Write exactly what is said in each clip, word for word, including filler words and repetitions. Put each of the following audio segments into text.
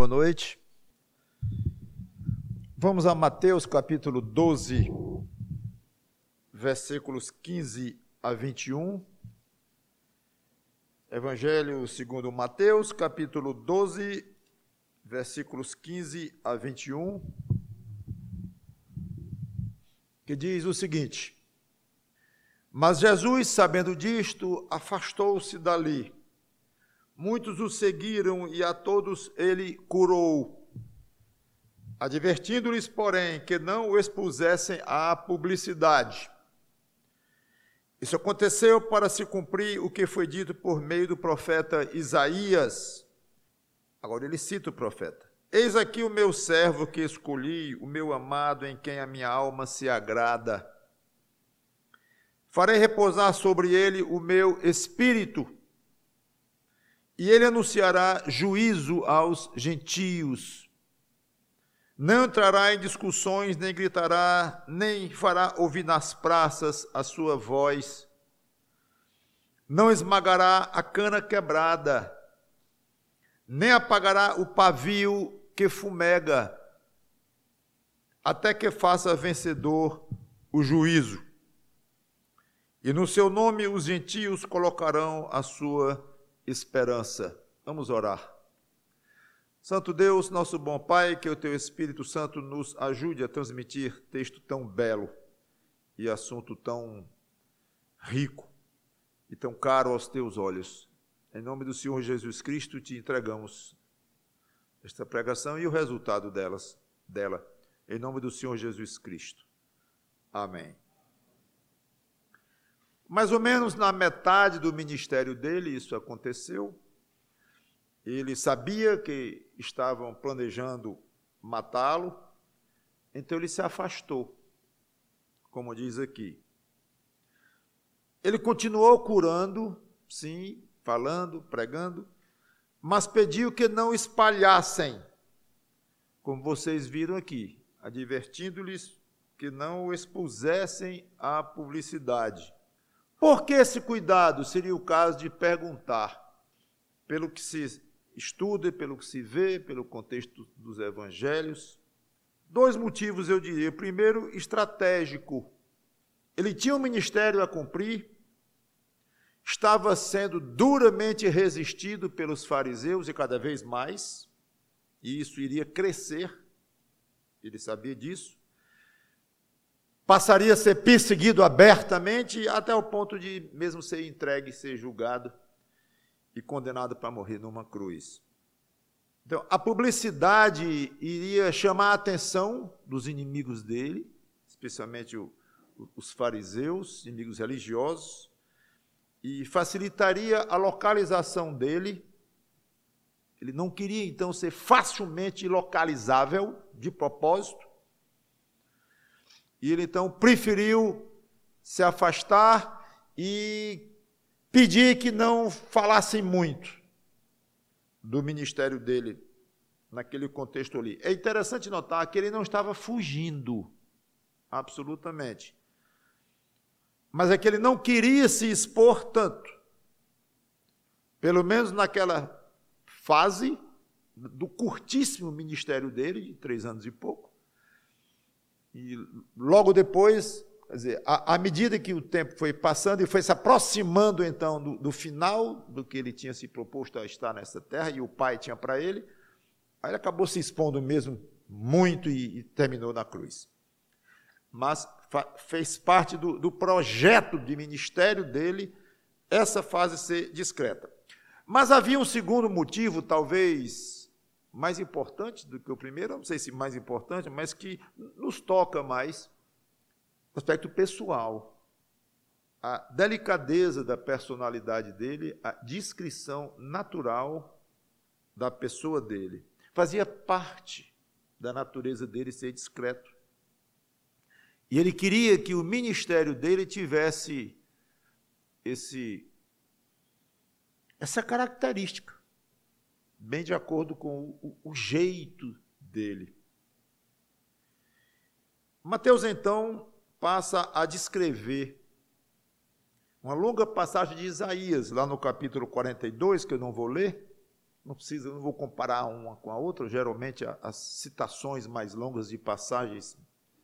boa noite. Vamos a Mateus capítulo doze, versículos quinze a vinte e um. Evangelho segundo Mateus, capítulo doze, versículos quinze a vinte e um, que diz o seguinte: Mas Jesus, sabendo disto, afastou-se dali. Muitos o seguiram e a todos ele curou, advertindo-lhes, porém, que não o expusessem à publicidade. Isso aconteceu para se cumprir o que foi dito por meio do profeta Isaías. Agora ele cita o profeta. Eis aqui o meu servo que escolhi, o meu amado, em quem a minha alma se agrada. Farei repousar sobre ele o meu espírito, e ele anunciará juízo aos gentios. Não entrará em discussões, nem gritará, nem fará ouvir nas praças a sua voz. Não esmagará a cana quebrada, nem apagará o pavio que fumega, até que faça vencedor o juízo. E no seu nome os gentios colocarão a sua esperança. Vamos orar. Santo Deus, nosso bom Pai, que o Teu Espírito Santo nos ajude a transmitir texto tão belo e assunto tão rico e tão caro aos Teus olhos. Em nome do Senhor Jesus Cristo, te entregamos esta pregação e o resultado delas, dela. Em nome do Senhor Jesus Cristo. Amém. Mais ou menos na metade do ministério dele, isso aconteceu. Ele sabia que estavam planejando matá-lo, então ele se afastou, como diz aqui. Ele continuou curando, sim, falando, pregando, mas pediu que não espalhassem, como vocês viram aqui, advertindo-lhes que não o expusessem à publicidade. Por que esse cuidado? Seria o caso de perguntar, pelo que se estuda, pelo que se vê, pelo contexto dos evangelhos. Dois motivos, eu diria. Primeiro, estratégico. Ele tinha um ministério a cumprir, estava sendo duramente resistido pelos fariseus e cada vez mais, e isso iria crescer, ele sabia disso. Passaria a ser perseguido abertamente, até o ponto de mesmo ser entregue, ser julgado e condenado para morrer numa cruz. Então, a publicidade iria chamar a atenção dos inimigos dele, especialmente o, os fariseus, inimigos religiosos, e facilitaria a localização dele. Ele não queria, então, ser facilmente localizável, de propósito. E ele, então, preferiu se afastar e pedir que não falassem muito do ministério dele naquele contexto ali. É interessante notar que ele não estava fugindo, absolutamente. Mas é que ele não queria se expor tanto. Pelo menos naquela fase do curtíssimo ministério dele, de três anos e pouco. E logo depois, quer dizer, à, à medida que o tempo foi passando e foi se aproximando, então, do, do final do que ele tinha se proposto a estar nessa terra, e o Pai tinha para ele, aí ele acabou se expondo mesmo muito e, e terminou na cruz. Mas fa, fez parte do, do projeto de ministério dele, essa fase ser discreta. Mas havia um segundo motivo, talvez mais importante do que o primeiro, não sei se mais importante, mas que nos toca mais, o aspecto pessoal, a delicadeza da personalidade dele, a discrição natural da pessoa dele. Fazia parte da natureza dele ser discreto. E ele queria que o ministério dele tivesse esse, essa característica, bem de acordo com o, o jeito dele. Mateus, então, passa a descrever uma longa passagem de Isaías, lá no capítulo quarenta e dois, que eu não vou ler, não precisa, não vou comparar uma com a outra, geralmente as citações mais longas de passagens,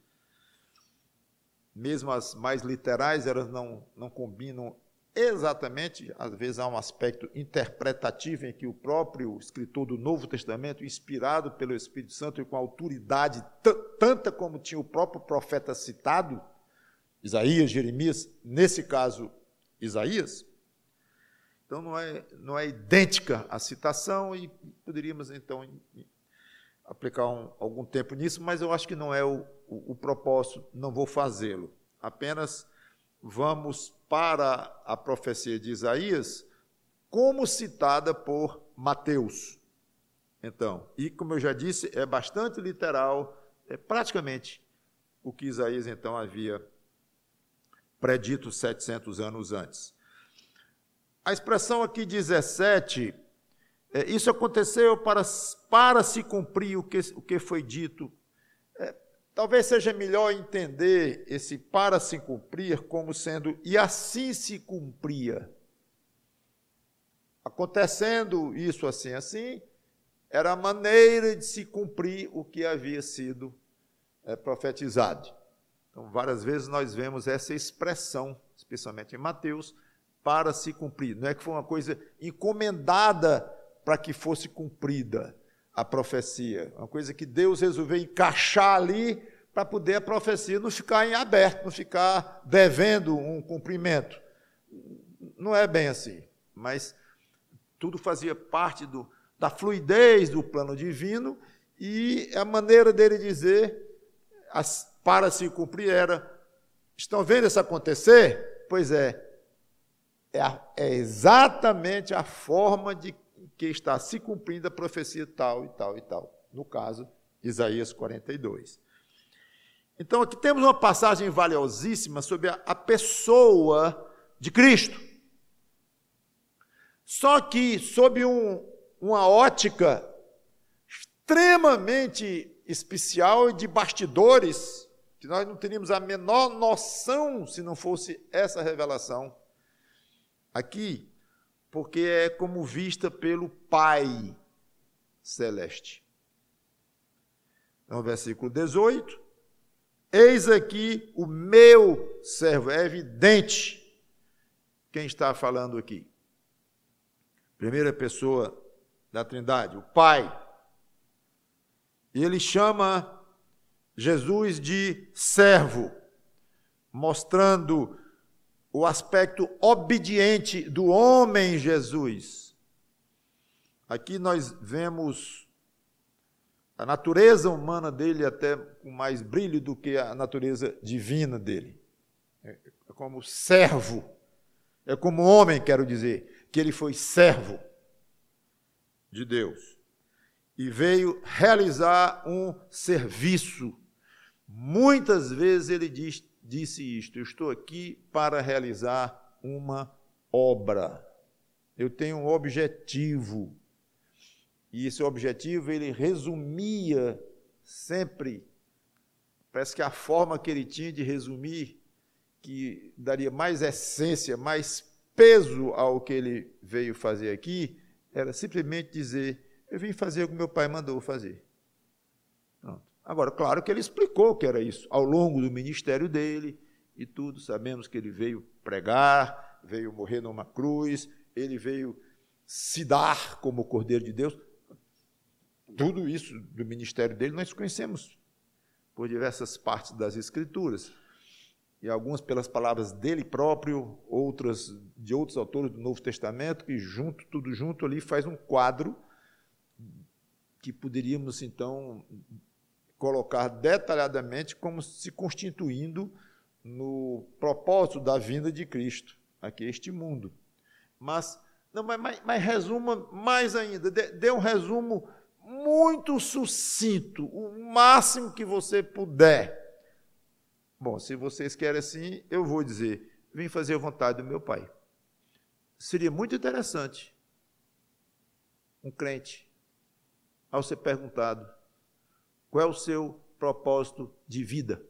mesmo as mais literais, elas não, não combinam exatamente, às vezes há um aspecto interpretativo em que o próprio escritor do Novo Testamento, inspirado pelo Espírito Santo e com autoridade tanta como tinha o próprio profeta citado, Isaías, Jeremias, nesse caso, Isaías, então não é, não é idêntica a citação e poderíamos então aplicar um, algum tempo nisso, mas eu acho que não é o, o, o propósito, não vou fazê-lo, apenas vamos para a profecia de Isaías, como citada por Mateus. Então, e como eu já disse, é bastante literal, é praticamente o que Isaías então havia predito setecentos anos antes. A expressão aqui dezessete, é, isso aconteceu para, para se cumprir o que, o que foi dito. É, Talvez seja melhor entender esse para se cumprir como sendo e assim se cumpria. Acontecendo isso assim, assim, era a maneira de se cumprir o que havia sido é, profetizado. Então, várias vezes nós vemos essa expressão, especialmente em Mateus, para se cumprir. Não é que foi uma coisa encomendada para que fosse cumprida a profecia, uma coisa que Deus resolveu encaixar ali para poder a profecia não ficar em aberto, não ficar devendo um cumprimento. Não é bem assim, mas tudo fazia parte do, da fluidez do plano divino e a maneira dele dizer as, para se cumprir era, estão vendo isso acontecer? Pois é, é, a, é exatamente a forma de que está se cumprindo a profecia tal e tal e tal. No caso, Isaías quarenta e dois. Então, aqui temos uma passagem valiosíssima sobre a, a pessoa de Cristo. Só que, sob um, uma ótica extremamente especial e de bastidores, que nós não teríamos a menor noção se não fosse essa revelação aqui, porque é como vista pelo Pai Celeste. Então, versículo dezoito, eis aqui o meu servo, é evidente quem está falando aqui. Primeira pessoa da Trindade, o Pai. E ele chama Jesus de servo, mostrando o aspecto obediente do homem Jesus. Aqui nós vemos a natureza humana dele até com mais brilho do que a natureza divina dele. É como servo, é como homem, quero dizer, que ele foi servo de Deus e veio realizar um serviço. Muitas vezes ele diz, disse isto, eu estou aqui para realizar uma obra. Eu tenho um objetivo. E esse objetivo ele resumia sempre, parece que a forma que ele tinha de resumir, que daria mais essência, mais peso ao que ele veio fazer aqui, era simplesmente dizer, eu vim fazer o que meu pai mandou fazer. Pronto. Agora, claro que ele explicou que era isso, ao longo do ministério dele e tudo, sabemos que ele veio pregar, veio morrer numa cruz, ele veio se dar como o Cordeiro de Deus. Tudo isso do ministério dele nós conhecemos por diversas partes das Escrituras, e algumas pelas palavras dele próprio, outras de outros autores do Novo Testamento, que junto, tudo junto ali faz um quadro que poderíamos, então, colocar detalhadamente como se constituindo no propósito da vinda de Cristo aqui a este mundo. Mas, não, mas, mas resuma mais ainda, dê, dê um resumo muito sucinto, o máximo que você puder. Bom, se vocês querem assim, eu vou dizer, vim fazer a vontade do meu Pai. Seria muito interessante um crente, ao ser perguntado, qual é o seu propósito de vida?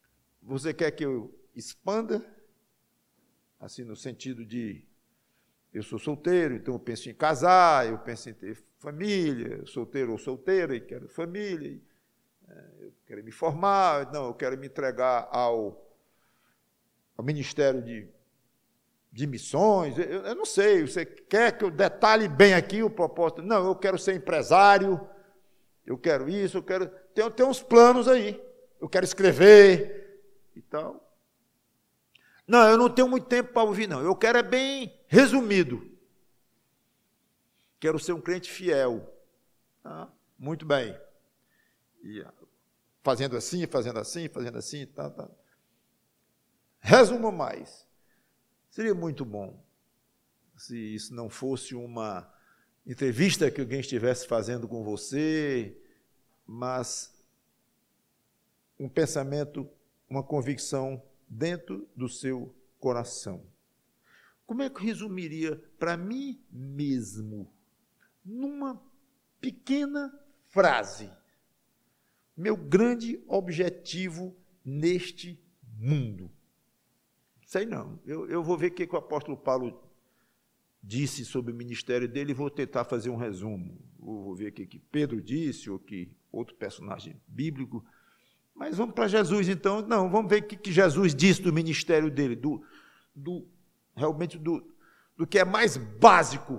Você quer que eu expanda, assim, no sentido de eu sou solteiro, então eu penso em casar, eu penso em ter família, solteiro ou solteira, e quero família, eu quero me formar, não, eu quero me entregar ao, ao Ministério de, de Missões, eu, eu não sei, você quer que eu detalhe bem aqui o propósito? Não, eu quero ser empresário, eu quero isso, eu quero... Tem, tem uns planos aí, eu quero escrever e tal. Não, eu não tenho muito tempo para ouvir, não. Eu quero é bem resumido. Quero ser um crente fiel. Ah, muito bem. E, fazendo assim, fazendo assim, fazendo assim, tá, tá. Resuma mais. Seria muito bom se isso não fosse uma entrevista que alguém estivesse fazendo com você, mas um pensamento, uma convicção dentro do seu coração. Como é que eu resumiria para mim mesmo, numa pequena frase, meu grande objetivo neste mundo? Sei não, eu, eu vou ver o que, que o apóstolo Paulo disse sobre o ministério dele e vou tentar fazer um resumo. Vou ver o que, que Pedro disse, ou que outro personagem bíblico. Mas vamos para Jesus, então. Não, vamos ver o que Jesus disse do ministério dele, do, do realmente do, do que é mais básico.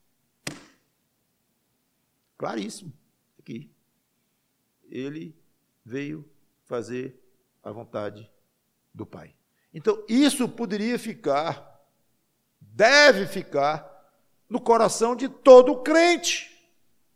Claríssimo, aqui. Ele veio fazer a vontade do Pai. Então, isso poderia ficar, deve ficar, no coração de todo crente.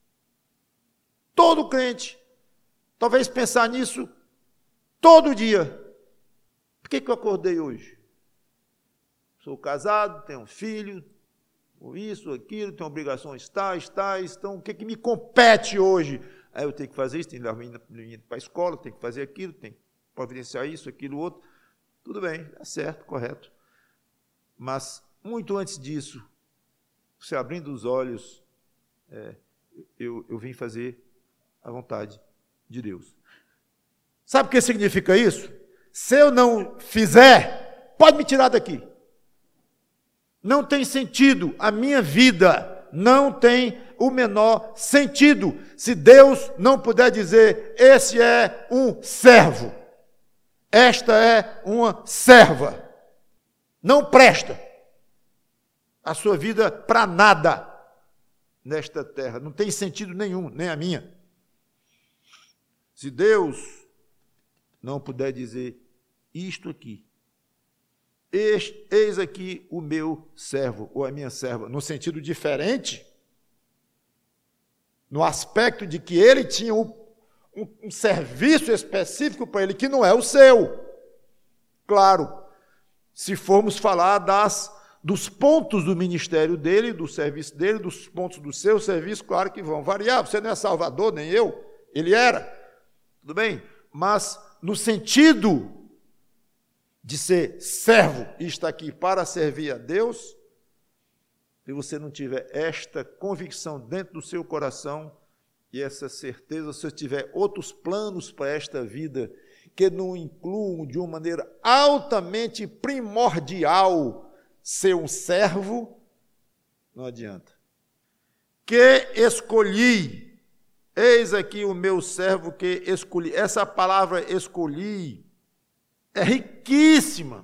Todo crente. Talvez pensar nisso todo dia. Por que, que eu acordei hoje? Sou casado, tenho um filho, ou isso, ou aquilo, tenho obrigações tais, tais, então o que, que me compete hoje? Aí eu tenho que fazer isso, tenho que levar a menina para a escola, tenho que fazer aquilo, tenho que providenciar isso, aquilo, outro. Tudo bem, é certo, correto. Mas, muito antes disso, você abrindo os olhos, é, eu, eu vim fazer a vontade de Deus. Sabe o que significa isso? Se eu não fizer, pode me tirar daqui. Não tem sentido, a minha vida não tem o menor sentido, se Deus não puder dizer, esse é um servo, esta é uma serva, não presta a sua vida para nada nesta terra, não tem sentido nenhum, nem a minha. Se Deus não puder dizer isto aqui, eis, eis aqui o meu servo, ou a minha serva, no sentido diferente, no aspecto de que ele tinha um, um, um serviço específico para ele, que não é o seu. Claro, se formos falar das, dos pontos do ministério dele, do serviço dele, dos pontos do seu serviço, claro que vão variar. Você não é Salvador, nem eu, ele era. Tudo bem? Mas no sentido de ser servo e estar aqui para servir a Deus, se você não tiver esta convicção dentro do seu coração e essa certeza, se você tiver outros planos para esta vida que não incluam de uma maneira altamente primordial ser um servo, não adianta. Que escolhi, eis aqui o meu servo que escolhi. Essa palavra escolhi é riquíssima.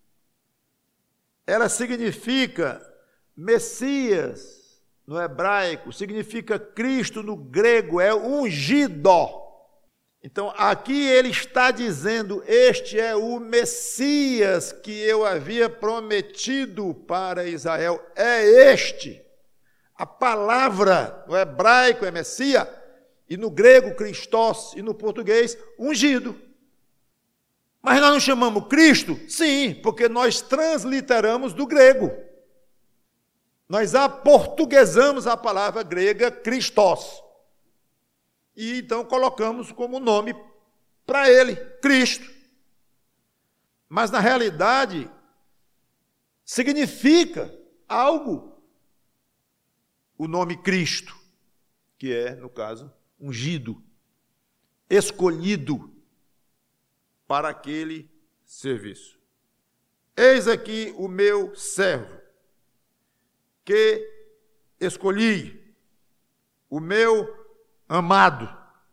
Ela significa Messias no hebraico, significa Cristo no grego, é ungido. Então, aqui ele está dizendo, este é o Messias que eu havia prometido para Israel, é este. A palavra no hebraico é Messias, e no grego, Christos, e no português, ungido. Mas nós não chamamos Cristo? Sim, porque nós transliteramos do grego. Nós aportuguesamos a palavra grega Christos. E então colocamos como nome para ele, Cristo. Mas na realidade, significa algo o nome Cristo, que é, no caso, ungido, escolhido para aquele serviço. Eis aqui o meu servo, que escolhi, o meu amado.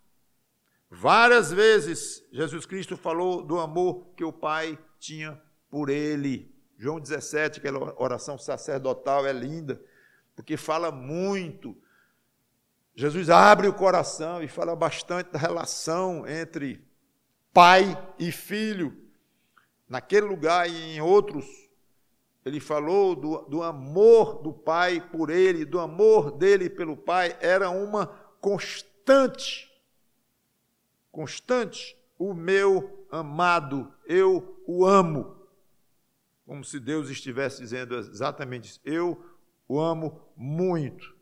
Várias vezes Jesus Cristo falou do amor que o Pai tinha por ele. João dezessete, aquela oração sacerdotal é linda, porque fala muito. Jesus abre o coração e fala bastante da relação entre pai e filho. Naquele lugar e em outros, ele falou do, do amor do pai por ele, do amor dele pelo pai, era uma constante, constante, o meu amado, eu o amo. Como se Deus estivesse dizendo exatamente isso, eu o amo muito.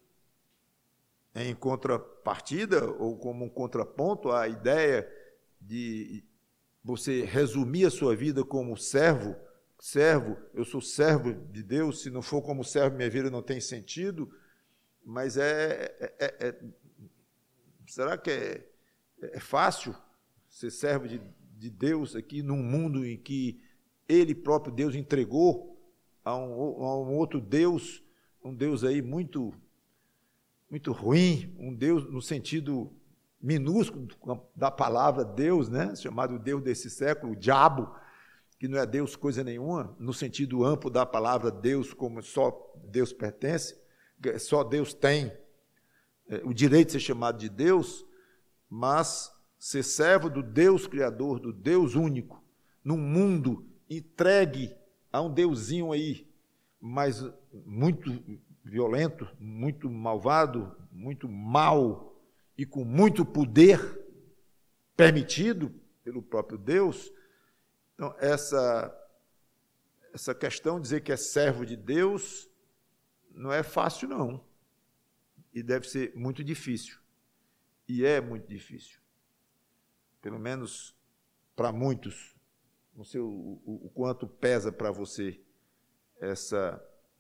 Em contrapartida, ou como um contraponto à ideia de você resumir a sua vida como servo, servo, eu sou servo de Deus, se não for como servo, minha vida não tem sentido, mas é, é, é, é será que é, é fácil ser servo de, de Deus aqui num mundo em que Ele próprio, Deus, entregou a um, a um outro Deus, um Deus aí muito, muito ruim, um Deus no sentido minúsculo da palavra Deus, né? Chamado Deus desse século, o diabo, que não é Deus coisa nenhuma, no sentido amplo da palavra Deus, como só Deus pertence, só Deus tem é, o direito de ser chamado de Deus, mas ser servo do Deus Criador, do Deus único, num mundo entregue a um deusinho aí, mas muito violento, muito malvado, muito mau, e com muito poder permitido pelo próprio Deus. Então, essa, essa questão de dizer que é servo de Deus não é fácil, não. E deve ser muito difícil. E é muito difícil. Pelo menos para muitos. Não sei o, o, o quanto pesa para você essa,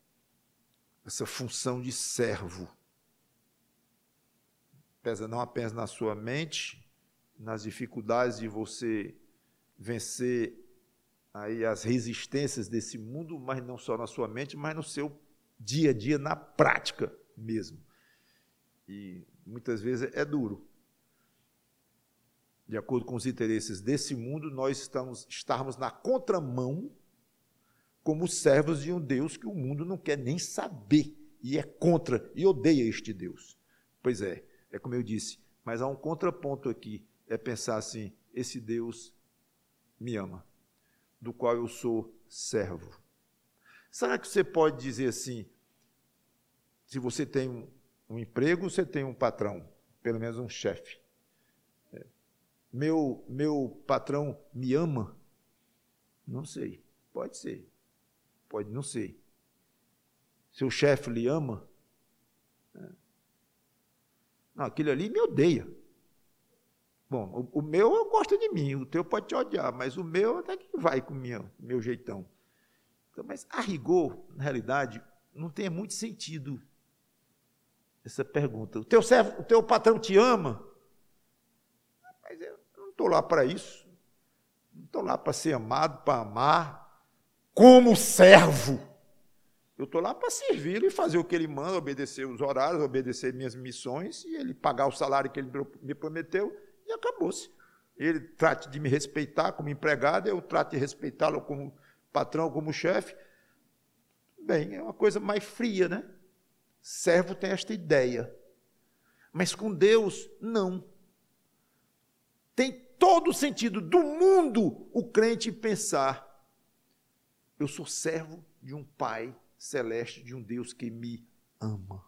essa função de servo. Pesa não apenas na sua mente, nas dificuldades de você vencer aí as resistências desse mundo, mas não só na sua mente, mas no seu dia a dia, na prática mesmo. E muitas vezes é duro. De acordo com os interesses desse mundo, nós estamos estarmos na contramão como servos de um Deus que o mundo não quer nem saber, e é contra, e odeia este Deus. Pois é, é como eu disse, mas há um contraponto aqui, é pensar assim, esse Deus me ama, do qual eu sou servo. Será que você pode dizer assim, se você tem um, um emprego, você tem um patrão, pelo menos um chefe. É. Meu, meu patrão me ama? Não sei, pode ser, pode não ser. Seu chefe lhe ama? É. Não, aquele ali me odeia. Bom, o, o meu gosta de mim, o teu pode te odiar, mas o meu até que vai com o meu, meu jeitão. Então, mas a rigor, na realidade, não tem muito sentido essa pergunta. O teu servo, o teu patrão te ama? Mas eu não estou lá para isso. Não estou lá para ser amado, para amar, como servo. Eu estou lá para servir e fazer o que ele manda, obedecer os horários, obedecer minhas missões, e ele pagar o salário que ele me prometeu, e acabou-se. Ele trate de me respeitar como empregado, eu trato de respeitá-lo como patrão, como chefe. Bem, é uma coisa mais fria, né? Servo tem esta ideia. Mas com Deus, não. Tem todo o sentido do mundo o crente pensar, eu sou servo de um Pai celeste, de um Deus que me ama.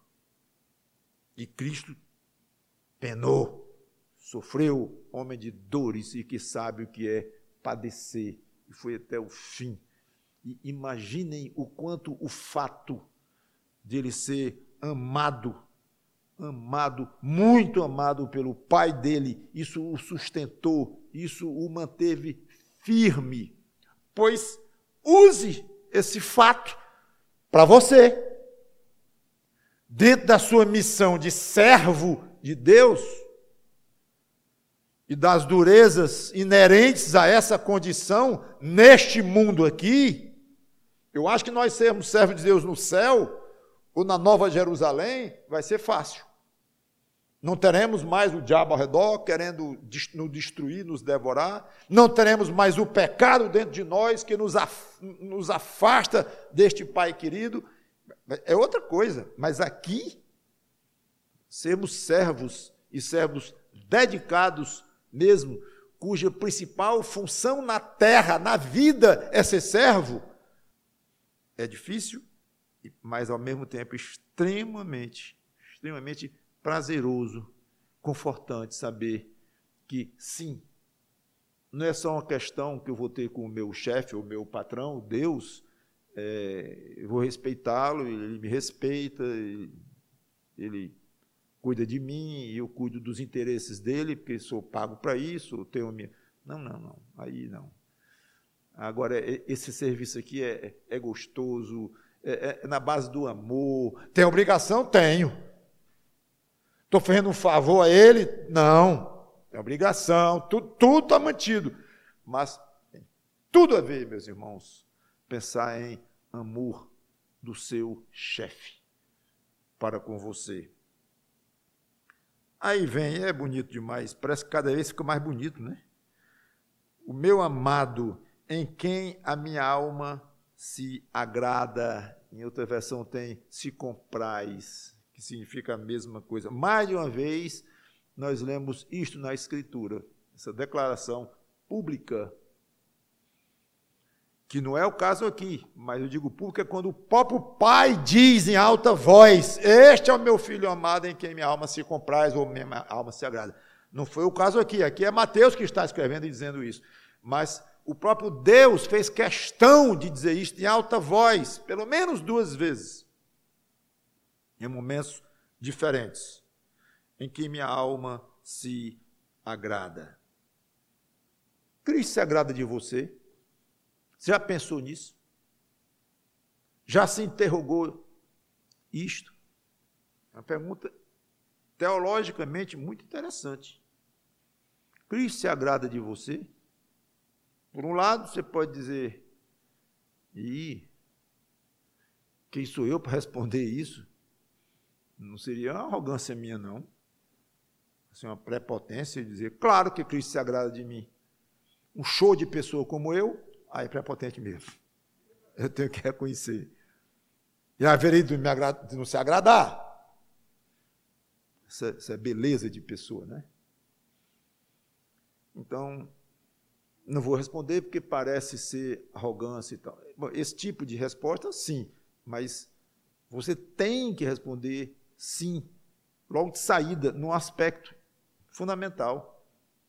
E Cristo penou, sofreu, homem de dores, e que sabe o que é padecer, e foi até o fim. E imaginem o quanto o fato de ele ser amado, amado, muito amado pelo Pai dele, isso o sustentou, isso o manteve firme. Pois use esse fato para você, dentro da sua missão de servo de Deus e das durezas inerentes a essa condição neste mundo aqui. Eu acho que nós sermos servos de Deus no céu, ou na Nova Jerusalém, vai ser fácil. Não teremos mais o diabo ao redor querendo nos destruir, nos devorar. Não teremos mais o pecado dentro de nós que nos afasta deste Pai querido. É outra coisa. Mas aqui, sermos servos e servos dedicados mesmo, cuja principal função na terra, na vida, é ser servo, é difícil, mas ao mesmo tempo extremamente, extremamente prazeroso, confortante saber que, sim, não é só uma questão que eu vou ter com o meu chefe, ou meu patrão, Deus, é, eu vou respeitá-lo, ele me respeita, ele cuida de mim, eu cuido dos interesses dele, porque sou pago para isso, eu tenho minha... Não, não, não, aí não. Agora, esse serviço aqui é, é gostoso, é, é na base do amor. Tem obrigação? Tenho. Estou fazendo um favor a ele? Não. É obrigação, tudo está mantido. Mas tem tudo a ver, meus irmãos, pensar em amor do seu chefe para com você. Aí vem, é bonito demais, parece que cada vez fica mais bonito, né? O meu amado, em quem a minha alma se agrada, em outra versão tem se compraz, que significa a mesma coisa. Mais de uma vez, nós lemos isto na Escritura, essa declaração pública, que não é o caso aqui, mas eu digo público é quando o próprio Pai diz em alta voz, este é o meu Filho amado em quem minha alma se compraz ou minha alma se agrada. Não foi o caso aqui, aqui é Mateus que está escrevendo e dizendo isso, mas o próprio Deus fez questão de dizer isto em alta voz, pelo menos duas vezes, em momentos diferentes, em que minha alma se agrada. Cristo se agrada de você? Você já pensou nisso? Já se interrogou isto? É uma pergunta teologicamente muito interessante. Cristo se agrada de você? Por um lado, você pode dizer, e quem sou eu para responder isso? Não seria uma arrogância minha, não. Assim, uma prepotência de dizer, claro que Cristo se agrada de mim. Um show de pessoa como eu, aí é prepotente mesmo. Eu tenho que reconhecer. E haveria de, me agrada, de não se agradar. Essa, essa beleza de pessoa, né? Então, não vou responder porque parece ser arrogância e tal. Bom, esse tipo de resposta, sim, mas você tem que responder sim, logo de saída, num aspecto fundamental.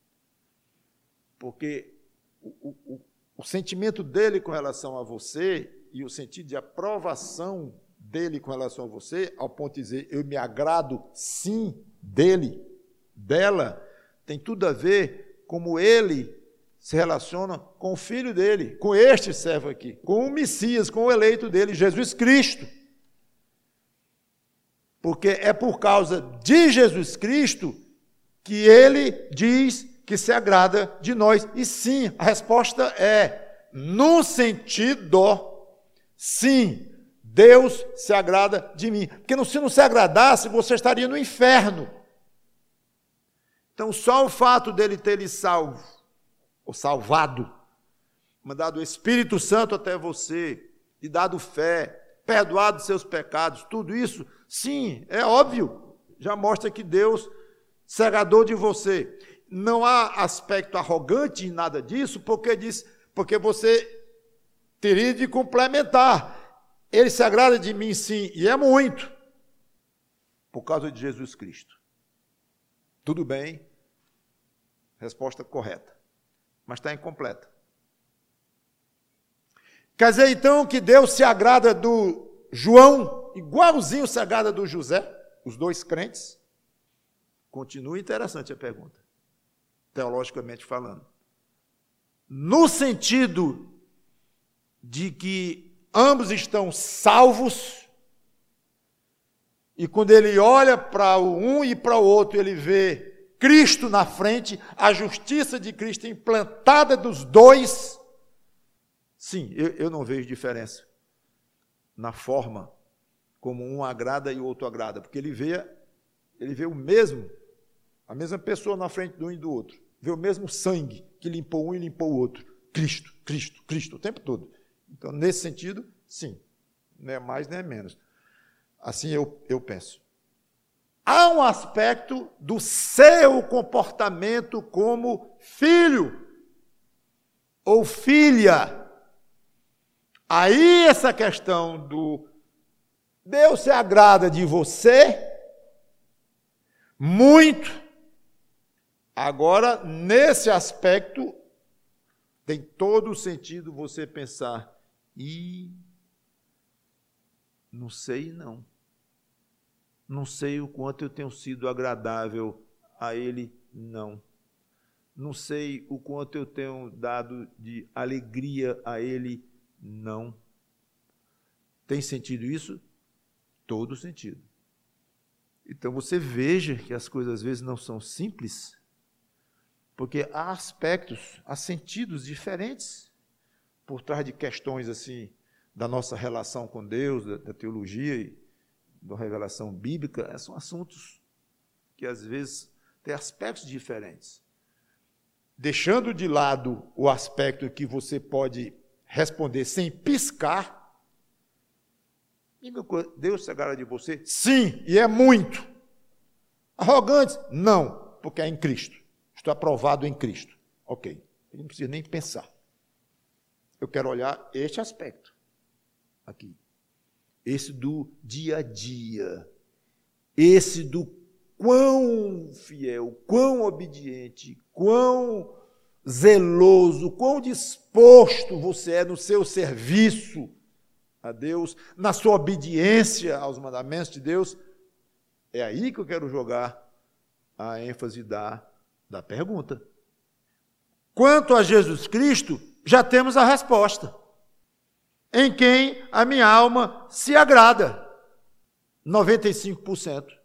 Porque o, o, o sentimento dele com relação a você e o sentido de aprovação dele com relação a você, ao ponto de dizer, eu me agrado sim dele, dela, tem tudo a ver como ele se relaciona com o filho dele, com este servo aqui, com o Messias, com o eleito dele, Jesus Cristo. Porque é por causa de Jesus Cristo que ele diz que se agrada de nós. E sim, a resposta é, no sentido, sim, Deus se agrada de mim. Porque se não se agradasse, você estaria no inferno. Então, só o fato dele ter lhe salvo, ou salvado, mandado o Espírito Santo até você, e dado fé, perdoado seus pecados, tudo isso, sim, é óbvio, já mostra que Deus se agradou de você. Não há aspecto arrogante em nada disso, porque diz, porque você teria de complementar. Ele se agrada de mim, sim, e é muito, por causa de Jesus Cristo. Tudo bem, resposta correta, mas está incompleta. Quer dizer, então, que Deus se agrada do João, igualzinho se agrada do José, os dois crentes? Continua interessante a pergunta, teologicamente falando. No sentido de que ambos estão salvos, e quando ele olha para o um e para o outro, ele vê Cristo na frente, a justiça de Cristo implantada dos dois. Sim, eu, eu não vejo diferença na forma como um agrada e o outro agrada, porque ele vê, ele vê o mesmo, a mesma pessoa na frente de um e do outro, vê o mesmo sangue que limpou um e limpou o outro. Cristo, Cristo, Cristo, o tempo todo. Então, nesse sentido, sim, não é mais nem é menos. Assim eu, eu penso. Há um aspecto do seu comportamento como filho ou filha. Aí essa questão do Deus se agrada de você muito. Agora, nesse aspecto, tem todo o sentido você pensar, e não sei não. Não sei o quanto eu tenho sido agradável a Ele, não. Não sei o quanto eu tenho dado de alegria a Ele, não. Tem sentido isso? Todo sentido. Então você veja que as coisas às vezes não são simples, porque há aspectos, há sentidos diferentes por trás de questões assim da nossa relação com Deus, da, da teologia e da revelação bíblica. São assuntos que às vezes têm aspectos diferentes. Deixando de lado o aspecto que você pode responder sem piscar, Deus se agrada de você? Sim, e é muito. Arrogantes? Não, porque é em Cristo. Estou aprovado em Cristo. Ok, ele não precisa nem pensar. Eu quero olhar este aspecto aqui. Esse do dia a dia. Esse do quão fiel, quão obediente, quão zeloso, quão disposto você é no seu serviço a Deus, na sua obediência aos mandamentos de Deus. É aí que eu quero jogar a ênfase da, da pergunta. Quanto a Jesus Cristo, já temos a resposta. Em quem a minha alma se agrada. noventa e cinco por cento.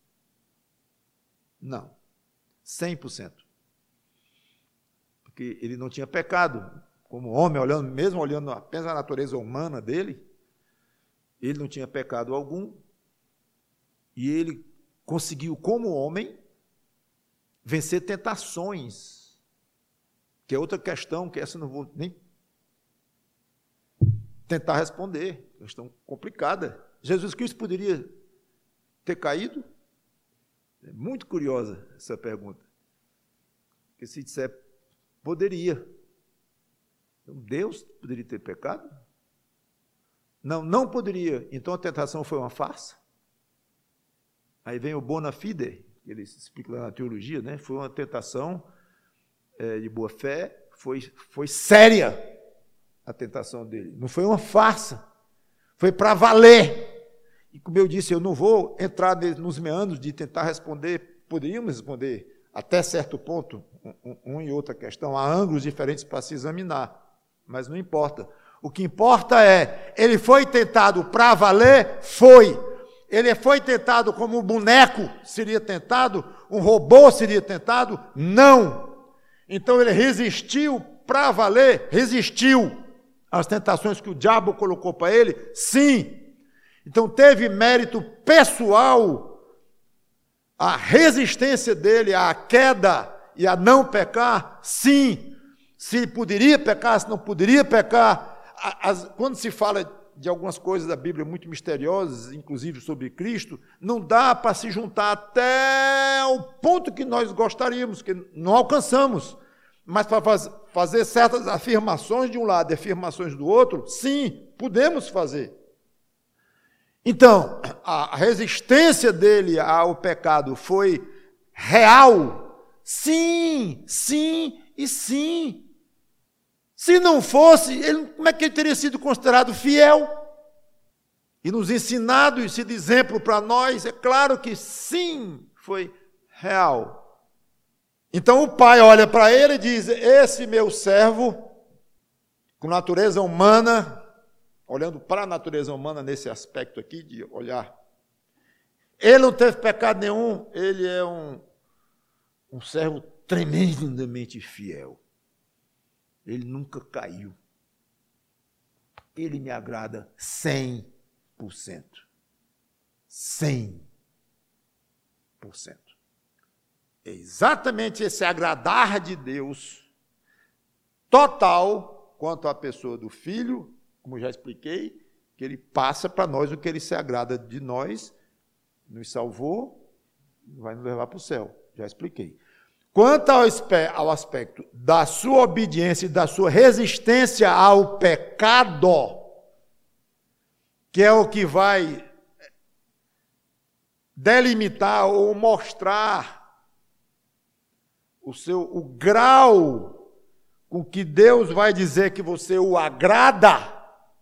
Não. cem por cento. Porque ele não tinha pecado. Como homem, olhando, mesmo olhando apenas a natureza humana dele, ele não tinha pecado algum, e ele conseguiu, como homem, vencer tentações, que é outra questão, que essa eu não vou nem tentar responder, questão complicada. Jesus Cristo poderia ter caído? É muito curiosa essa pergunta. Porque se disser, poderia. Então, Deus poderia ter pecado? Não, não poderia. Então a tentação foi uma farsa? Aí vem o bona fide, ele explica lá na teologia, né? Foi uma tentação é, de boa fé, foi, foi séria a tentação dele. Não foi uma farsa, foi para valer. E como eu disse, eu não vou entrar nos meandros de tentar responder, poderíamos responder até certo ponto, um, um e outra questão, há ângulos diferentes para se examinar, mas não importa. O que importa é, ele foi tentado para valer? Foi. Ele foi tentado como um boneco seria tentado? Um robô seria tentado? Não. Então ele resistiu para valer? Resistiu às tentações que o diabo colocou para ele? Sim. Então teve mérito pessoal a resistência dele à queda e a não pecar? Sim. Se poderia pecar, se não poderia pecar. As, quando se fala de algumas coisas da Bíblia muito misteriosas, inclusive sobre Cristo, não dá para se juntar até o ponto que nós gostaríamos, que não alcançamos, mas para faz, fazer certas afirmações de um lado e afirmações do outro, sim, podemos fazer. Então, a resistência dele ao pecado foi real? Sim, sim e sim. Se não fosse, ele, como é que ele teria sido considerado fiel? E nos ensinado e sido exemplo para nós? É claro que sim, foi real. Então o pai olha para ele e diz, esse meu servo, com natureza humana, olhando para a natureza humana nesse aspecto aqui, de olhar, ele não teve pecado nenhum, ele é um, um servo tremendamente fiel. Ele nunca caiu. Ele me agrada cem por cento. cem por cento. É exatamente esse agradar de Deus total quanto à pessoa do Filho, como já expliquei, que ele passa para nós o que ele se agrada de nós, nos salvou, vai nos levar para o céu. Já expliquei. Quanto ao aspecto da sua obediência e da sua resistência ao pecado, que é o que vai delimitar ou mostrar o seu o grau com que Deus vai dizer que você o agrada,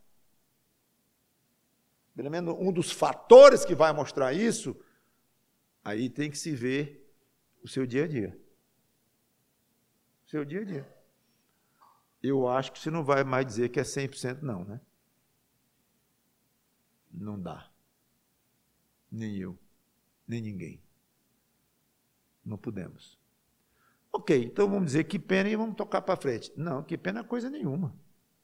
pelo menos um dos fatores que vai mostrar isso, aí tem que se ver o seu dia a dia. O seu dia a dia. Eu acho que você não vai mais dizer que é cem por cento não, né? Não dá. Nem eu, nem ninguém. Não podemos. Ok, então vamos dizer que pena e vamos tocar para frente. Não, que pena coisa nenhuma.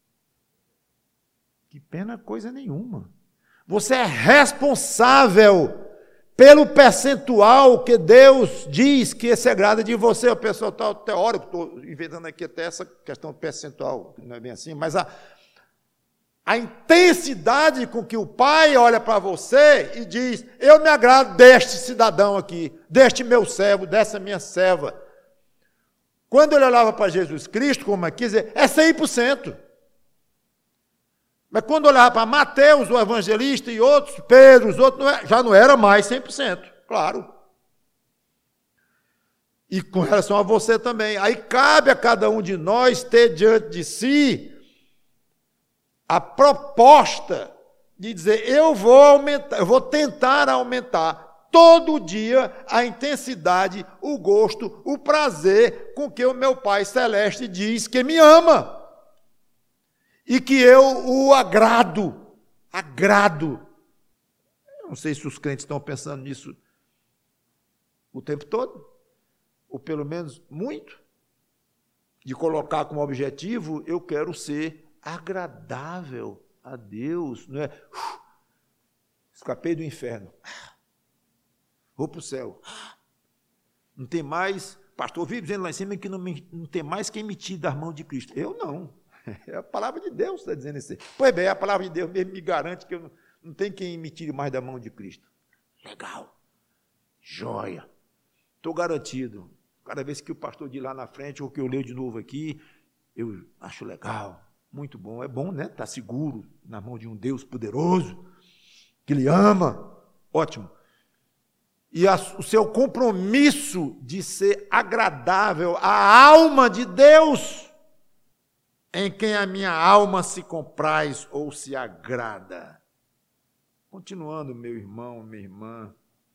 Que pena coisa nenhuma. Você é responsável pelo percentual que Deus diz que se agrada de você. O pessoal está teórico, estou inventando aqui até essa questão percentual, não é bem assim, mas a, a intensidade com que o Pai olha para você e diz, eu me agrado deste cidadão aqui, deste meu servo, dessa minha serva. Quando ele olhava para Jesus Cristo, como aqui, dizer, é cem por cento. Mas quando olhava para Mateus, o evangelista, e outros, Pedro, os outros, já não era mais cem por cento, claro. E com relação a você também. Aí cabe a cada um de nós ter diante de si a proposta de dizer, eu vou aumentar, eu vou tentar aumentar todo dia a intensidade, o gosto, o prazer com que o meu Pai Celeste diz que me ama. E que eu o agrado, agrado. Eu não sei se os crentes estão pensando nisso o tempo todo, ou pelo menos muito, de colocar como objetivo, eu quero ser agradável a Deus, não é? Uf, escapei do inferno, vou para o céu. Não tem mais, pastor, vive dizendo lá em cima que não, me, não tem mais quem me tire das mãos de Cristo. Eu não. É a palavra de Deus que está dizendo isso. Pois bem, a palavra de Deus mesmo me garante que eu não, não tem quem me tire mais da mão de Cristo. Legal. Joia. Estou garantido. Cada vez que o pastor diz lá na frente, ou que eu leio de novo aqui, eu acho legal. Muito bom. É bom, né? Estar seguro na mão de um Deus poderoso, que lhe ama. Ótimo. E a, o seu compromisso de ser agradável à alma de Deus, em quem a minha alma se compraz ou se agrada. Continuando, meu irmão, minha irmã,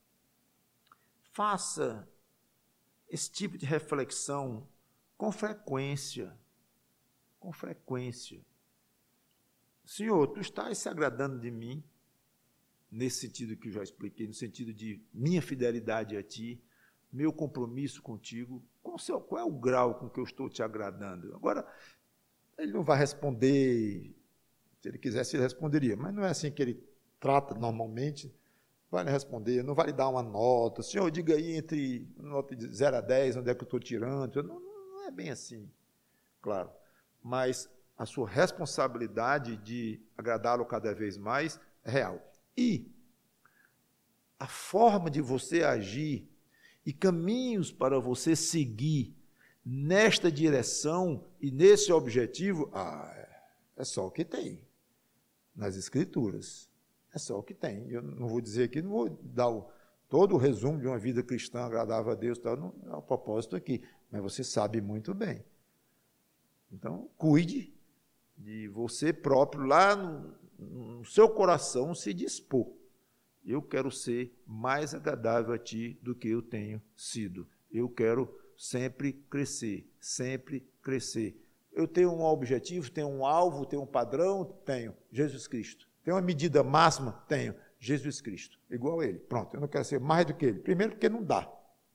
faça esse tipo de reflexão com frequência, com frequência. Senhor, tu estás se agradando de mim, nesse sentido que eu já expliquei, no sentido de minha fidelidade a ti, meu compromisso contigo, qual, seu, qual é o grau com que eu estou te agradando? Agora, ele não vai responder, se ele quisesse, ele responderia, mas não é assim que ele trata normalmente, vai lhe responder, não vai lhe dar uma nota, senhor, diga aí entre nota de zero a dez, onde é que eu estou tirando, não, não é bem assim, claro, mas a sua responsabilidade de agradá-lo cada vez mais é real. E a forma de você agir e caminhos para você seguir nesta direção e nesse objetivo, ah, é só o que tem nas Escrituras. É só o que tem. Eu não vou dizer aqui, não vou dar o, todo o resumo de uma vida cristã agradável a Deus, tal, não é o propósito aqui, mas você sabe muito bem. Então, cuide de você próprio, lá no, no seu coração, se dispor. Eu quero ser mais agradável a ti do que eu tenho sido. Eu quero sempre crescer, sempre crescer. Eu tenho um objetivo, tenho um alvo, tenho um padrão? Tenho, Jesus Cristo. Tenho uma medida máxima? Tenho, Jesus Cristo. Igual a ele. Pronto, eu não quero ser mais do que ele. Primeiro porque não dá.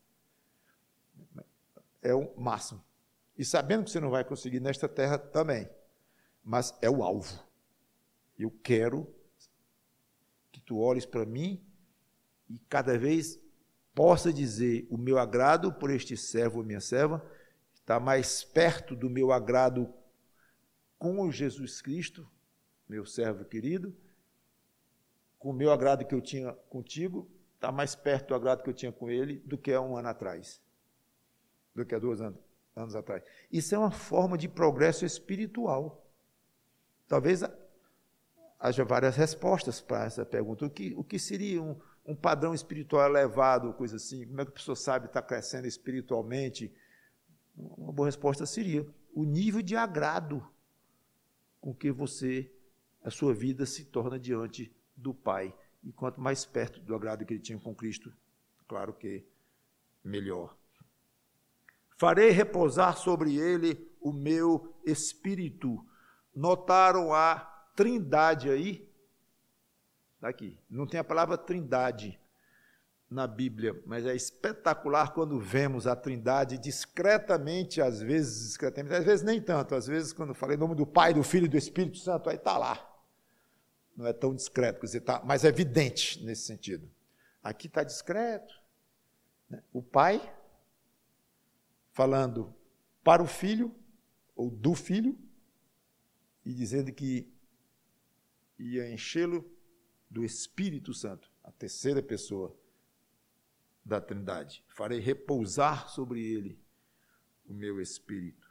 É o máximo. E sabendo que você não vai conseguir nesta terra também. Mas é o alvo. Eu quero que tu olhes para mim e cada vez possa dizer, o meu agrado por este servo ou minha serva está mais perto do meu agrado com Jesus Cristo, meu servo querido, com o meu agrado que eu tinha contigo, está mais perto do agrado que eu tinha com ele do que há um ano atrás, do que há dois anos, anos atrás. Isso é uma forma de progresso espiritual. Talvez haja várias respostas para essa pergunta. O que, o que seria um, um padrão espiritual elevado, coisa assim? Como é que a pessoa sabe estar crescendo espiritualmente? Uma boa resposta seria o nível de agrado com que você, a sua vida se torna diante do Pai. E quanto mais perto do agrado que ele tinha com Cristo, claro que melhor. Farei repousar sobre ele o meu espírito. Notaram a trindade aí? Daqui. Não tem a palavra trindade na Bíblia, mas é espetacular quando vemos a trindade discretamente, às vezes discretamente, às vezes nem tanto, às vezes quando eu falei em nome do Pai, do Filho e do Espírito Santo, aí está lá. Não é tão discreto, quer dizer, tá, mas é evidente nesse sentido. Aqui está discreto. Né? O Pai falando para o Filho, ou do Filho, e dizendo que ia enchê-lo do Espírito Santo, a terceira pessoa da Trindade. Farei repousar sobre ele o meu Espírito.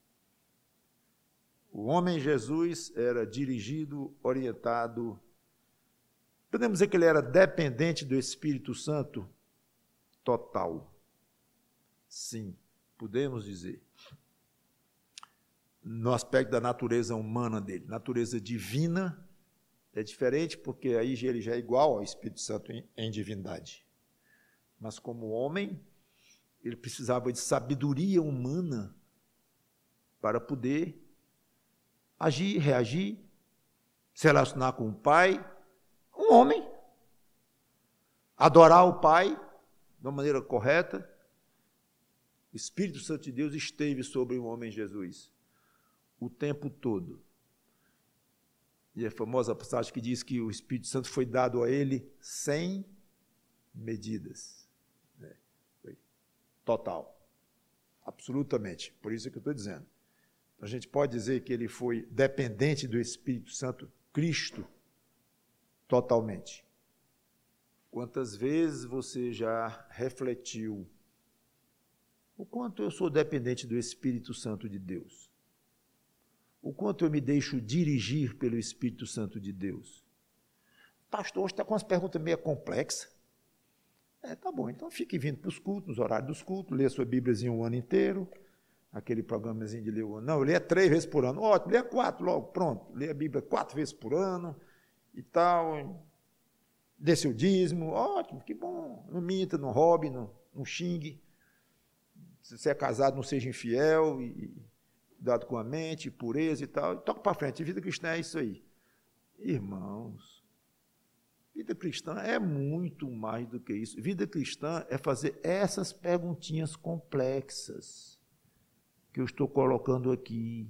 O homem Jesus era dirigido, orientado. Podemos dizer que ele era dependente do Espírito Santo? Total. Sim, podemos dizer. No aspecto da natureza humana dele. Natureza divina é diferente, porque aí ele já é igual ao Espírito Santo em, em divindade. Mas como homem, ele precisava de sabedoria humana para poder agir, reagir, se relacionar com o Pai, um homem, adorar o Pai de uma maneira correta. O Espírito Santo de Deus esteve sobre o homem Jesus o tempo todo. E a famosa passagem que diz que o Espírito Santo foi dado a ele sem medidas. Né? Foi total, absolutamente, por isso que eu estou dizendo. A gente pode dizer que ele foi dependente do Espírito Santo, Cristo, totalmente. Quantas vezes você já refletiu o quanto eu sou dependente do Espírito Santo de Deus? O quanto eu me deixo dirigir pelo Espírito Santo de Deus? Pastor, hoje está com umas perguntas meio complexas. É, tá bom, então fique vindo para os cultos, nos horários dos cultos, lê a sua Bíbliazinha um ano inteiro, aquele programazinho de ler o ano. Não, eu leia três vezes por ano. Ótimo, leia quatro logo, pronto. Leia a Bíblia quatro vezes por ano e tal. Dê seu dízimo, ótimo, que bom. Não minta, não roube, não, não xingue. Se você é casado, não seja infiel, e cuidado com a mente, pureza e tal. E toca para frente, vida cristã é isso aí. Irmãos, vida cristã é muito mais do que isso. Vida cristã é fazer essas perguntinhas complexas que eu estou colocando aqui.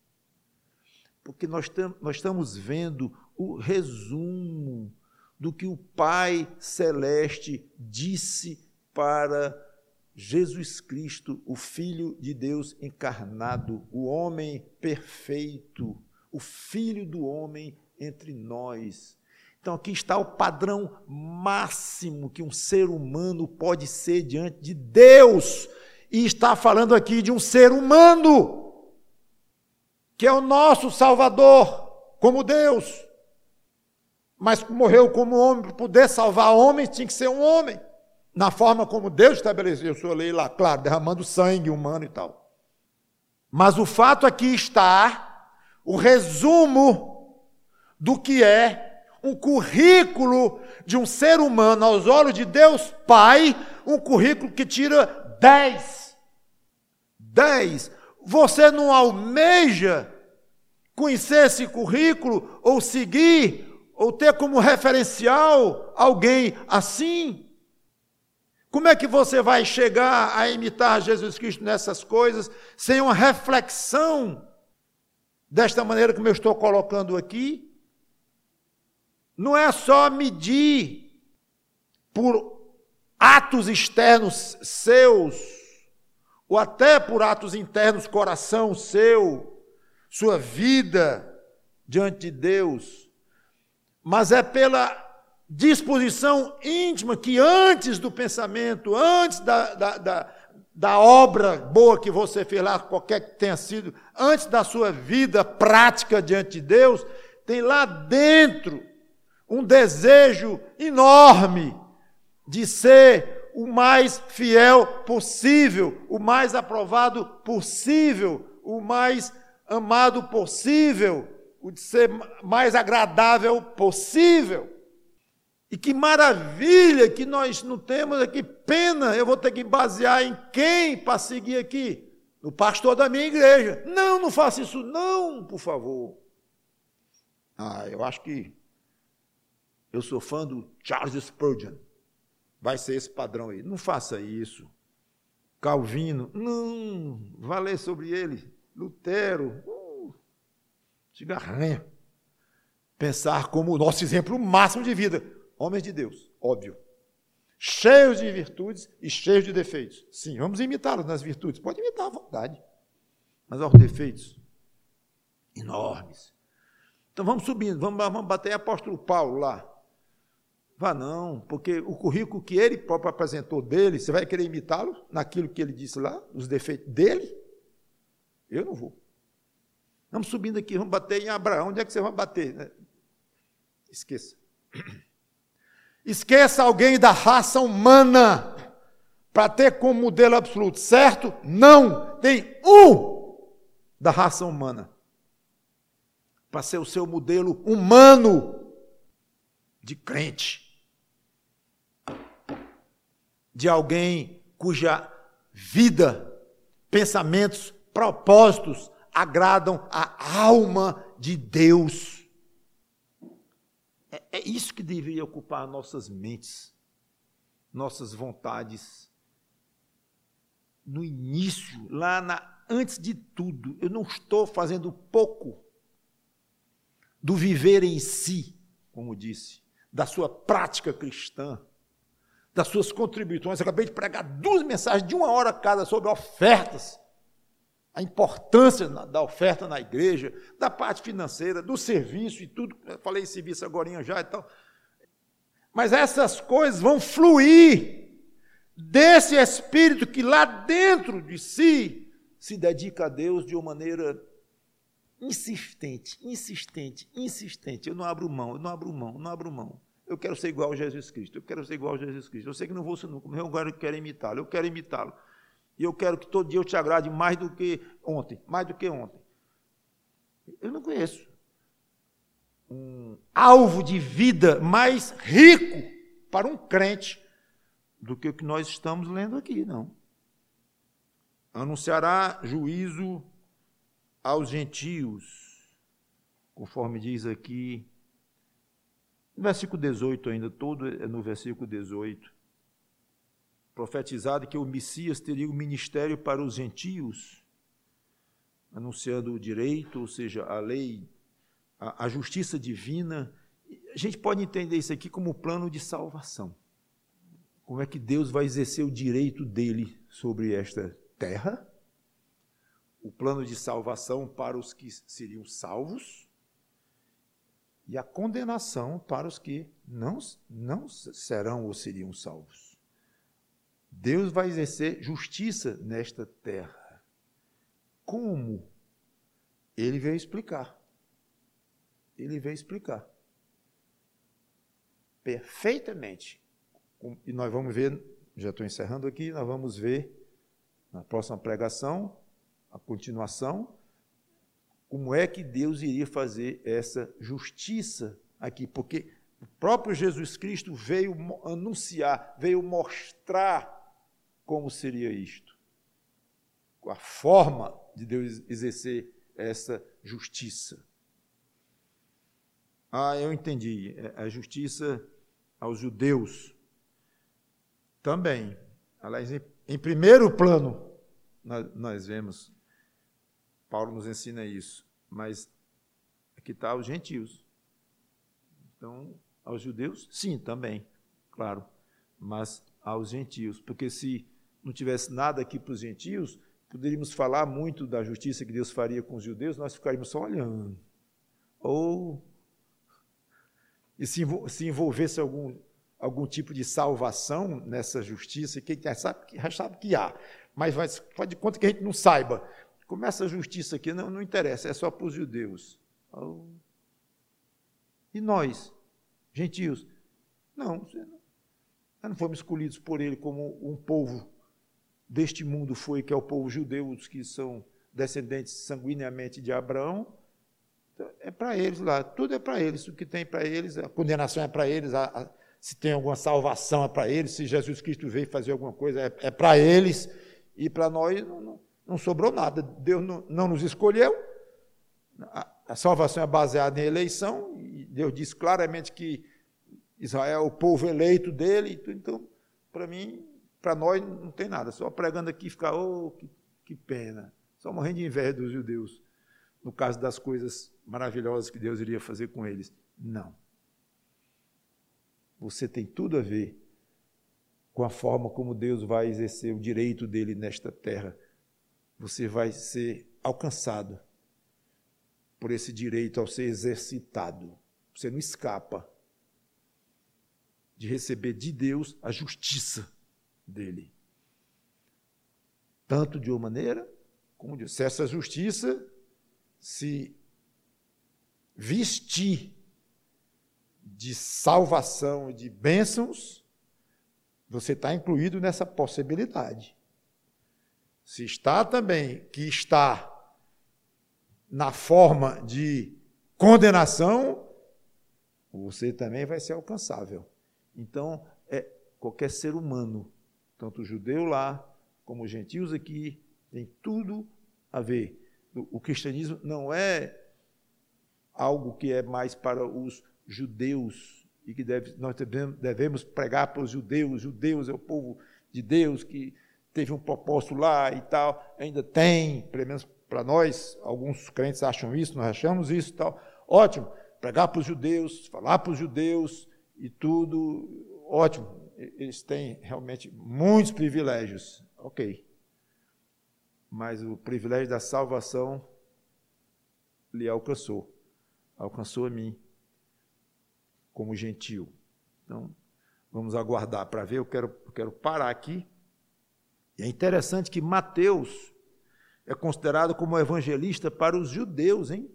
Porque nós, tam, nós estamos vendo o resumo do que o Pai Celeste disse para Jesus Cristo, o Filho de Deus encarnado, o homem perfeito, o Filho do homem entre nós. Então aqui está o padrão máximo que um ser humano pode ser diante de Deus. E está falando aqui de um ser humano, que é o nosso Salvador, como Deus. Mas morreu como homem, para poder salvar homens, tinha que ser um homem. Na forma como Deus estabeleceu sua lei lá, claro, derramando sangue humano e tal. Mas o fato aqui está o resumo do que é um currículo de um ser humano aos olhos de Deus Pai, um currículo que tira dez. Dez. Você não almeja conhecer esse currículo, ou seguir, ou ter como referencial alguém assim? Como é que você vai chegar a imitar Jesus Cristo nessas coisas sem uma reflexão desta maneira como eu estou colocando aqui? Não é só medir por atos externos seus, ou até por atos internos, coração seu, sua vida diante de Deus, mas é pela disposição íntima que antes do pensamento, antes da, da, da, da obra boa que você fez lá, qualquer que tenha sido, antes da sua vida prática diante de Deus, tem lá dentro um desejo enorme de ser o mais fiel possível, o mais aprovado possível, o mais amado possível, o de ser mais agradável possível. E que maravilha que nós não temos aqui, pena, eu vou ter que basear em quem para seguir aqui? No pastor da minha igreja. Não, não faça isso não, por favor. Ah, eu acho que eu sou fã do Charles Spurgeon. Vai ser esse padrão aí. Não faça isso. Calvino, não, vá ler sobre ele. Lutero, uh, cigarranha. Pensar como o nosso exemplo máximo de vida. Homens de Deus, óbvio. Cheios de virtudes e cheios de defeitos. Sim, vamos imitá-los nas virtudes. Pode imitar à vontade. Mas aos defeitos enormes. Então vamos subindo, vamos, vamos bater em apóstolo Paulo lá. Vá não, porque o currículo que ele próprio apresentou dele, você vai querer imitá-lo naquilo que ele disse lá, os defeitos dele? Eu não vou. Vamos subindo aqui, vamos bater em Abraão. Onde é que você vai bater? Esqueça. Esqueça alguém da raça humana para ter como modelo absoluto, certo? Não, tem um da raça humana para ser o seu modelo humano de crente, de alguém cuja vida, pensamentos, propósitos agradam a alma de Deus. É isso que deveria ocupar nossas mentes, nossas vontades. No início, lá na, antes de tudo, eu não estou fazendo pouco do viver em si, como disse, da sua prática cristã, das suas contribuições. Eu acabei de pregar duas mensagens de uma hora cada sobre ofertas, a importância da oferta na igreja, da parte financeira, do serviço e tudo. Eu falei em serviço agora já e tal. Mas essas coisas vão fluir desse espírito que lá dentro de si se dedica a Deus de uma maneira insistente, insistente, insistente. Eu não abro mão, eu não abro mão, eu não abro mão. Eu quero ser igual a Jesus Cristo, eu quero ser igual a Jesus Cristo. Eu sei que não vou ser nunca, mas eu agora quero imitá-lo, eu quero imitá-lo. E eu quero que todo dia eu te agrade mais do que ontem, mais do que ontem. Eu não conheço um alvo de vida mais rico para um crente do que o que nós estamos lendo aqui, não. Anunciará juízo aos gentios, conforme diz aqui, no versículo dezoito ainda, todo é no versículo dezoito. Profetizado que o Messias teria o ministério para os gentios, anunciando o direito, ou seja, a lei, a, a justiça divina. A gente pode entender isso aqui como plano de salvação. Como é que Deus vai exercer o direito dele sobre esta terra? O plano de salvação para os que seriam salvos e a condenação para os que não, não serão ou seriam salvos. Deus vai exercer justiça nesta terra. Como? Ele veio explicar. Ele veio explicar. Perfeitamente. E nós vamos ver, já estou encerrando aqui, nós vamos ver na próxima pregação, a continuação, como é que Deus iria fazer essa justiça aqui, porque o próprio Jesus Cristo veio anunciar, veio mostrar como seria isto, a forma de Deus exercer essa justiça. Ah, eu entendi, a justiça aos judeus também. Aliás, em, em primeiro plano, nós, nós vemos, Paulo nos ensina isso, mas aqui está os gentios. Então, aos judeus, sim, também, claro. mas aos gentios. Porque se não tivesse nada aqui para os gentios, poderíamos falar muito da justiça que Deus faria com os judeus, nós ficaríamos só olhando. Ou, e se, se envolvesse algum, algum tipo de salvação nessa justiça, quem sabe, já sabe que há, mas faz, faz de conta que a gente não saiba. Como essa justiça aqui não, não interessa, é só para os judeus. Ou, e nós, gentios? Não, nós não fomos escolhidos por ele como um povo deste mundo foi, que é o povo judeu, os que são descendentes sanguineamente de Abraão. Então, é para eles lá, tudo é para eles, o que tem para eles, a condenação é para eles, a, a, se tem alguma salvação é para eles, se Jesus Cristo veio fazer alguma coisa é, é para eles, e para nós não, não, não sobrou nada. Deus não, não nos escolheu, a, a salvação é baseada em eleição, e Deus diz claramente que Israel é o povo eleito dele, então, para mim, para nós não tem nada, só pregando aqui ficar, oh, que, que pena, só morrendo de inveja dos judeus, no caso das coisas maravilhosas que Deus iria fazer com eles. Não. Você tem tudo a ver com a forma como Deus vai exercer o direito dele nesta terra. Você vai ser alcançado por esse direito ao ser exercitado. Você não escapa de receber de Deus a justiça dele. Tanto de uma maneira como de outra. Se essa justiça se vestir de salvação e de bênçãos, você está incluído nessa possibilidade. Se está também que está na forma de condenação, você também vai ser alcançável. Então, é qualquer ser humano, tanto o judeu lá, como os gentios aqui, tem tudo a ver. O cristianismo não é algo que é mais para os judeus e que deve, nós devemos, devemos pregar para os judeus. Judeus é o povo de Deus que teve um propósito lá e tal, ainda tem, pelo menos para nós, alguns crentes acham isso, nós achamos isso e tal. Ótimo, pregar para os judeus, falar para os judeus e tudo, ótimo. Eles têm realmente muitos privilégios, ok. Mas o privilégio da salvação lhe alcançou, alcançou a mim, como gentio. Então, vamos aguardar para ver, eu quero, eu quero parar aqui. E é interessante que Mateus é considerado como evangelista para os judeus, hein?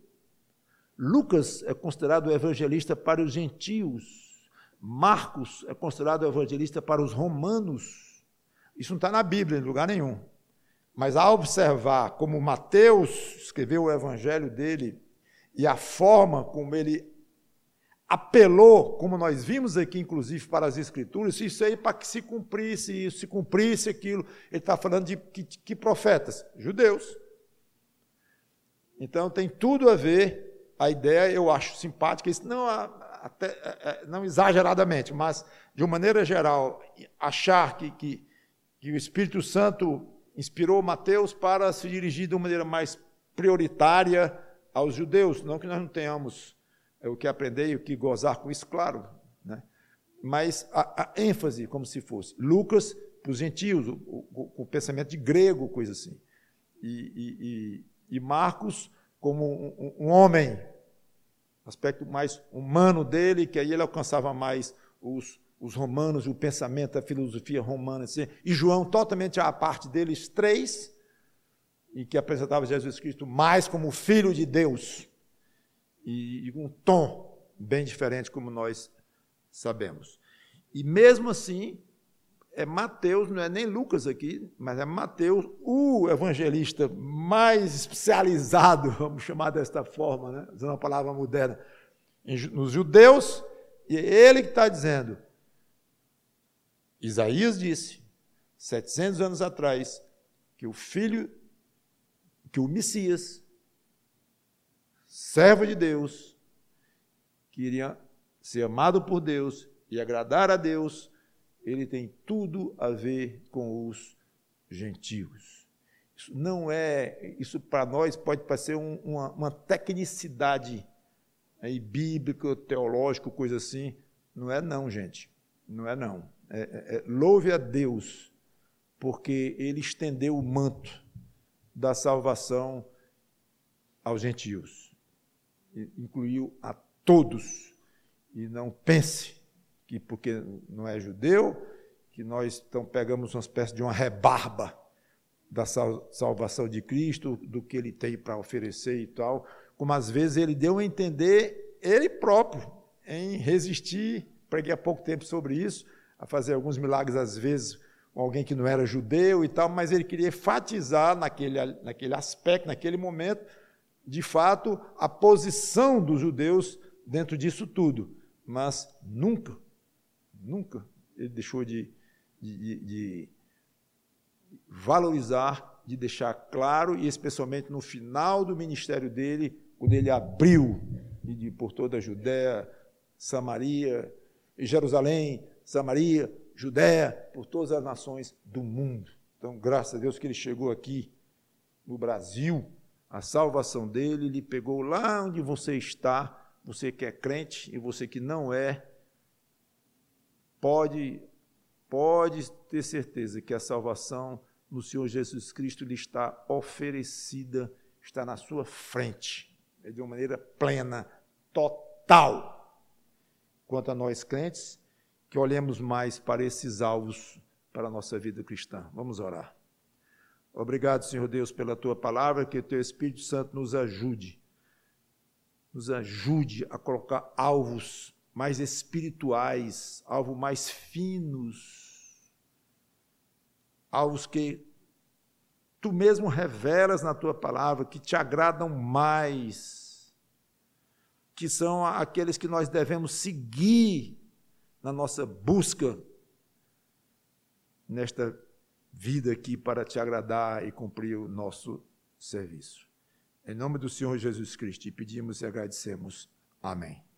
Lucas é considerado o evangelista para os gentios. Marcos é considerado evangelista para os romanos. Isso não está na Bíblia, em lugar nenhum. Mas ao observar como Mateus escreveu o evangelho dele e a forma como ele apelou, como nós vimos aqui, inclusive, para as Escrituras, isso aí para que se cumprisse isso, se cumprisse aquilo. Ele está falando de que, que profetas? Judeus. Então tem tudo a ver, a ideia eu acho simpática, isso não até, não exageradamente, mas de uma maneira geral, achar que, que, que o Espírito Santo inspirou Mateus para se dirigir de uma maneira mais prioritária aos judeus, não que nós não tenhamos o que aprender e o que gozar com isso, claro, né? Mas a, a ênfase, como se fosse, Lucas para os gentios, o, o, o pensamento de grego, coisa assim, e, e, e Marcos como um, um homem, aspecto mais humano dele, que aí ele alcançava mais os, os romanos, o pensamento, a filosofia romana, assim, e João totalmente à parte deles três, e que apresentava Jesus Cristo mais como Filho de Deus, e, e um tom bem diferente, como nós sabemos. E mesmo assim, é Mateus, não é nem Lucas aqui, mas é Mateus, o evangelista mais especializado, vamos chamar desta forma, né? Usando uma palavra moderna, nos judeus, e é ele que está dizendo. Isaías disse, setecentos anos atrás, que o Filho, que o Messias, servo de Deus, que iria ser amado por Deus e agradar a Deus, ele tem tudo a ver com os gentios. Isso não é, isso para nós pode parecer um, uma, uma tecnicidade aí, bíblica, teológica, coisa assim. Não é não, gente. Não é não. É, é, é, louve a Deus, porque Ele estendeu o manto da salvação aos gentios. Incluiu a todos. E não pense que porque não é judeu, que nós então pegamos uma espécie de uma rebarba da salvação de Cristo, do que Ele tem para oferecer e tal, como às vezes Ele deu a entender Ele próprio, em resistir, preguei há pouco tempo sobre isso, a fazer alguns milagres às vezes com alguém que não era judeu e tal, mas Ele queria enfatizar naquele, naquele aspecto, naquele momento, de fato, a posição dos judeus dentro disso tudo, mas nunca, nunca Ele deixou de, de, de, de valorizar, de deixar claro, e especialmente no final do ministério dele, quando ele abriu de, por toda a Judéia, Samaria, Jerusalém, Samaria, Judéia, por todas as nações do mundo. Então, graças a Deus que ele chegou aqui no Brasil, a salvação dele lhe pegou lá onde você está, você que é crente e você que não é, pode, pode ter certeza que a salvação no Senhor Jesus Cristo lhe está oferecida, está na sua frente, de uma maneira plena, total. Quanto a nós crentes, que olhemos mais para esses alvos para a nossa vida cristã. Vamos orar. Obrigado, Senhor Deus, pela Tua palavra, que o Teu Espírito Santo nos ajude, nos ajude a colocar alvos mais espirituais, alvos mais finos, alvos que Tu mesmo revelas na Tua palavra, que te agradam mais, que são aqueles que nós devemos seguir na nossa busca nesta vida aqui para te agradar e cumprir o nosso serviço. Em nome do Senhor Jesus Cristo, pedimos e agradecemos. Amém.